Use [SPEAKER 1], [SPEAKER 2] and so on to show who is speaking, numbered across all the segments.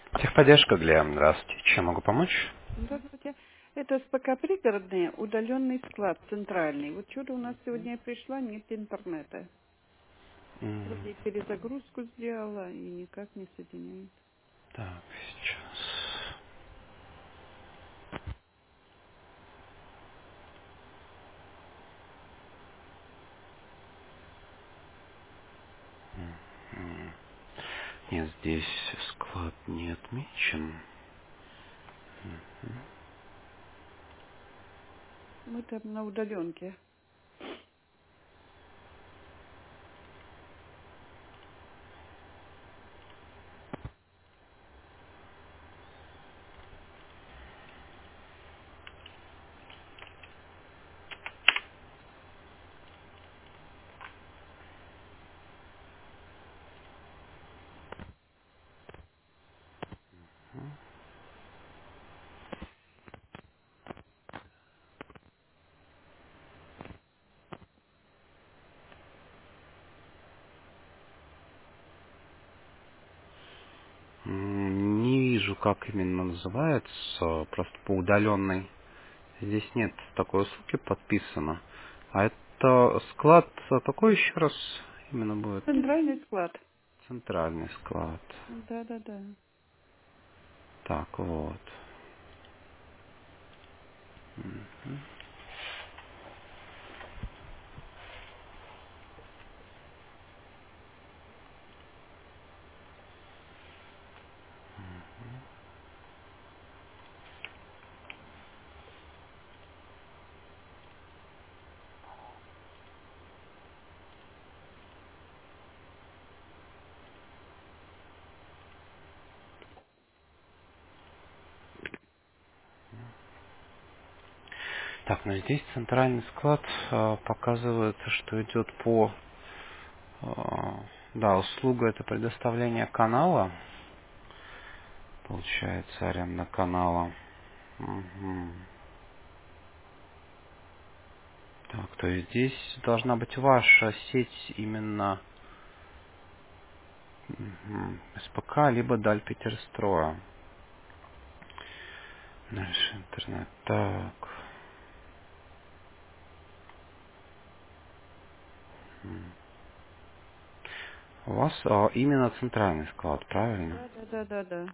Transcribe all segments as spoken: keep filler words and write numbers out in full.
[SPEAKER 1] Техподдержка, Глеб, здравствуйте. Чем могу помочь?
[SPEAKER 2] Здравствуйте. Это СПК пригородный, удаленный склад центральный. Вот что-то у нас сегодня я пришла, нет интернета.
[SPEAKER 1] М,
[SPEAKER 2] Вроде и перезагрузку сделала и никак не соединяет.
[SPEAKER 1] Так, сейчас. М, Нет, здесь склад не отмечен.
[SPEAKER 2] Мы там на удаленке.
[SPEAKER 1] М, Не вижу, как именно называется, просто по удаленной. Здесь нет такой услуги подписано. А это склад, а какой еще раз именно будет?
[SPEAKER 2] Центральный склад.
[SPEAKER 1] Центральный склад.
[SPEAKER 2] Да-да-да.
[SPEAKER 1] Так, вот. Так, но здесь центральный склад а, показывается, что идет по... а, да, услуга это предоставление канала. Получается, аренда канала. Мгм. Так, то есть здесь должна быть ваша сеть именно мгм, СПК, либо Даль Питерстроя. Дальше интернет. Так. М. У вас а, именно центральный склад, правильно?
[SPEAKER 2] Да-да-да-да-да.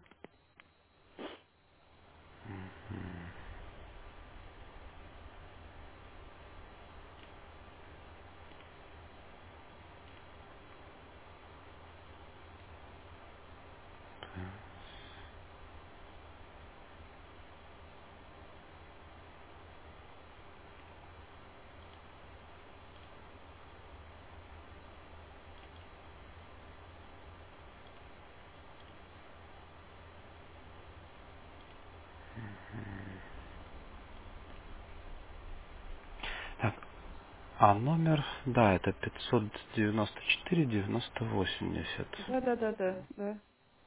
[SPEAKER 1] Так, а номер, да, это пятьсот девяносто четыре девяносто восемьдесят.
[SPEAKER 2] Да-да-да-да. Да.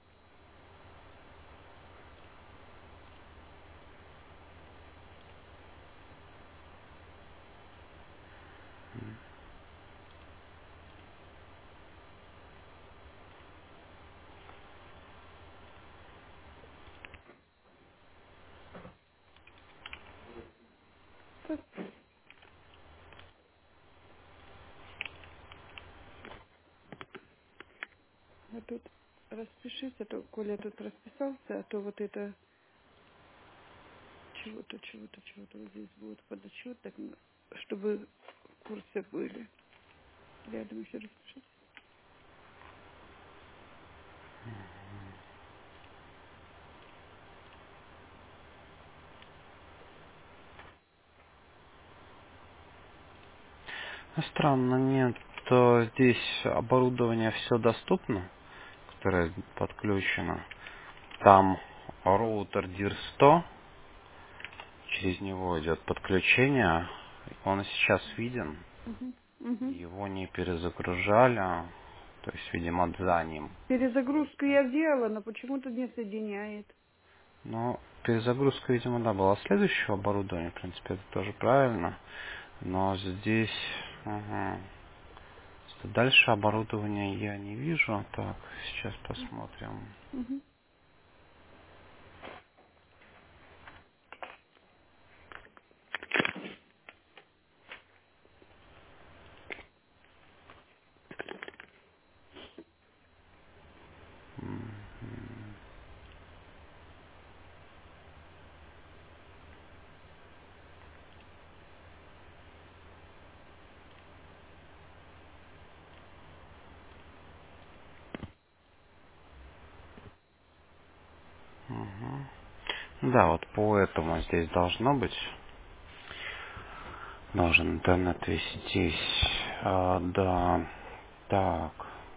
[SPEAKER 2] Так, а тут распишись, а то Коля тут расписался, а то вот это чего-то, чего-то, чего-то вот здесь будет подотчет, так, м, чтобы в курсе были. Рядом еще распишись.
[SPEAKER 1] Ну, странно, нет. То здесь оборудование все доступно, которое подключено. Там роутер дир сто, через него идет подключение. Он сейчас виден,
[SPEAKER 2] Угу. Угу.
[SPEAKER 1] его не перезагружали, то есть, видимо, за ним.
[SPEAKER 2] Перезагрузку я сделала, но почему-то не соединяет.
[SPEAKER 1] Но перезагрузка, видимо, да, была следующего оборудования, в принципе, это тоже правильно. Но здесь... Ага. Дальше оборудования я не вижу. Так, сейчас посмотрим.
[SPEAKER 2] Угу.
[SPEAKER 1] Мгм. Да, вот по этому здесь должно быть. Должен интернет вестись. А, да. Так.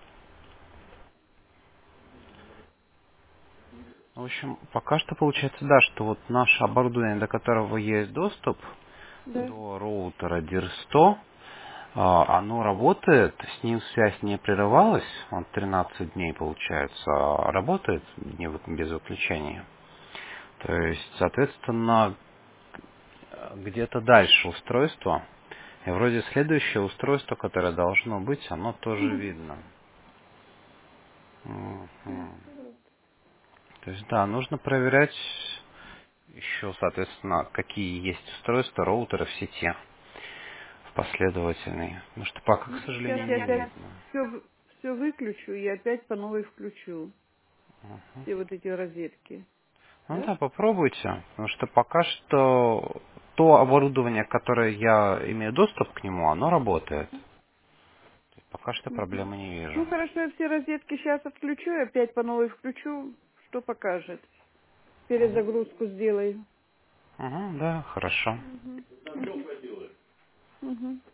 [SPEAKER 1] В общем, пока что получается, да, что вот наше оборудование, до которого есть доступ,
[SPEAKER 2] Да.
[SPEAKER 1] до роутера дир сто, а, оно работает, с ним связь не прерывалась, он тринадцать дней, получается, а работает не вы- без выключения. То есть, соответственно, где-то дальше устройство, и вроде следующее устройство, которое должно быть, оно тоже видно. Мгм. То есть, да, нужно проверять еще, соответственно, какие есть устройства, роутеры в сети, в последовательной. Потому что пока, к
[SPEAKER 2] Ну, сейчас
[SPEAKER 1] сожалению,
[SPEAKER 2] я
[SPEAKER 1] не
[SPEAKER 2] опять
[SPEAKER 1] видно.
[SPEAKER 2] все, все выключу и опять по новой включу.
[SPEAKER 1] Мгм.
[SPEAKER 2] Все вот эти розетки.
[SPEAKER 1] Ну
[SPEAKER 2] Да?
[SPEAKER 1] да, попробуйте, потому что пока что то оборудование, которое я имею доступ к нему, оно работает. То есть пока что
[SPEAKER 2] Мгм.
[SPEAKER 1] проблемы не
[SPEAKER 2] Ну
[SPEAKER 1] вижу.
[SPEAKER 2] хорошо, я все розетки сейчас отключу и опять по новой включу. Что покажет? Перезагрузку сделаю.
[SPEAKER 1] Угу, да, хорошо.
[SPEAKER 2] Мгм. Мгм. Мгм.